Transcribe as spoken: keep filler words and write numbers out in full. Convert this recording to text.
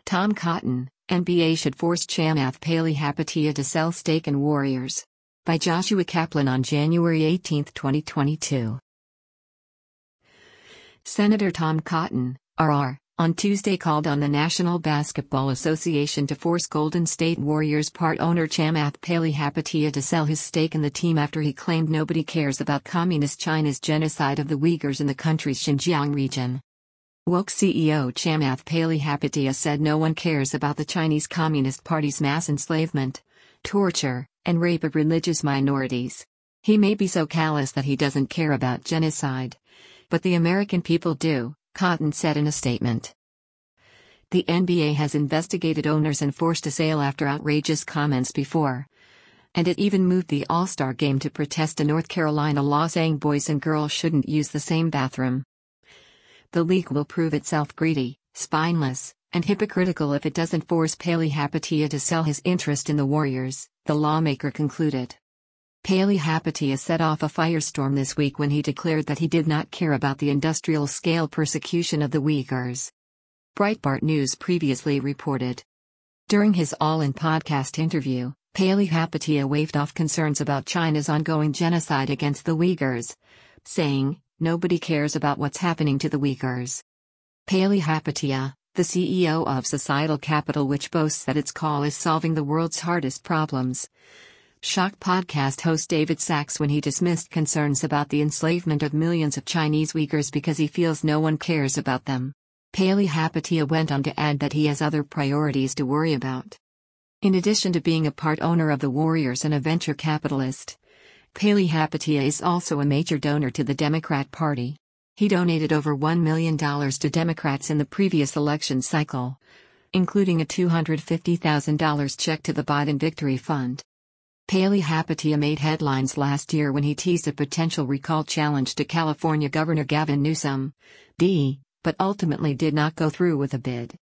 Tom Cotton, N B A should force Chamath Palihapitiya to sell stake in Warriors. By Joshua Kaplan on January eighteenth, twenty twenty-two. Senator Tom Cotton, R R, on Tuesday called on the National Basketball Association to force Golden State Warriors part owner Chamath Palihapitiya to sell his stake in the team after he claimed nobody cares about Communist China's genocide of the Uyghurs in the country's Xinjiang region. Woke C E O Chamath Palihapitiya said no one cares about the Chinese Communist Party's mass enslavement, torture, and rape of religious minorities. He may be so callous that he doesn't care about genocide. But the American people do, Cotton said in a statement. The N B A has investigated owners and forced a sale after outrageous comments before. And it even moved the All-Star game to protest a North Carolina law saying boys and girls shouldn't use the same bathroom. The league will prove itself greedy, spineless, and hypocritical if it doesn't force Palihapitiya to sell his interest in the Warriors, the lawmaker concluded. Palihapitiya set off a firestorm this week when he declared that he did not care about the industrial-scale persecution of the Uyghurs. Breitbart News previously reported. During his All In podcast interview, Palihapitiya waved off concerns about China's ongoing genocide against the Uyghurs, saying, "Nobody cares about what's happening to the Uyghurs." Palihapitiya, the C E O of Societal Capital, which boasts that its call is solving the world's hardest problems, shocked podcast host David Sacks when he dismissed concerns about the enslavement of millions of Chinese Uyghurs because he feels no one cares about them. Palihapitiya went on to add that he has other priorities to worry about. In addition to being a part owner of the Warriors and a venture capitalist, Palihapitiya is also a major donor to the Democrat Party. He donated over one million dollars to Democrats in the previous election cycle, including a two hundred fifty thousand dollars check to the Biden Victory Fund. Palihapitiya made headlines last year when he teased a potential recall challenge to California Governor Gavin Newsom, D, but ultimately did not go through with a bid.